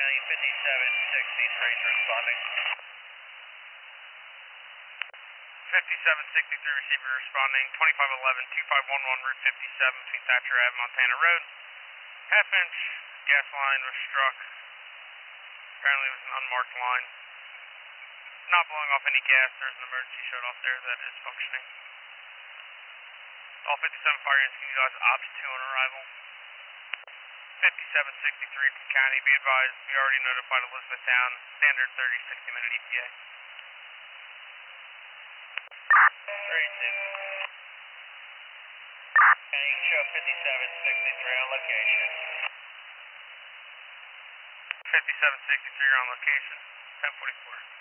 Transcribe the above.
County 5763 responding. 5763 receiver responding, 2511-2511 Route 57 between Thatcher Ave and Montana Road. Half-inch gas line was struck. Apparently it was an unmarked line. Not blowing off any gas. There's an emergency shut off there that is functioning. All 57 fire units can utilize Ops 2 on arrival. 5763 from County, be advised, we already notified Elizabethtown, standard 30-60-minute ETA. 32. County, you can show 5763 on location. 5763 on location, 1044.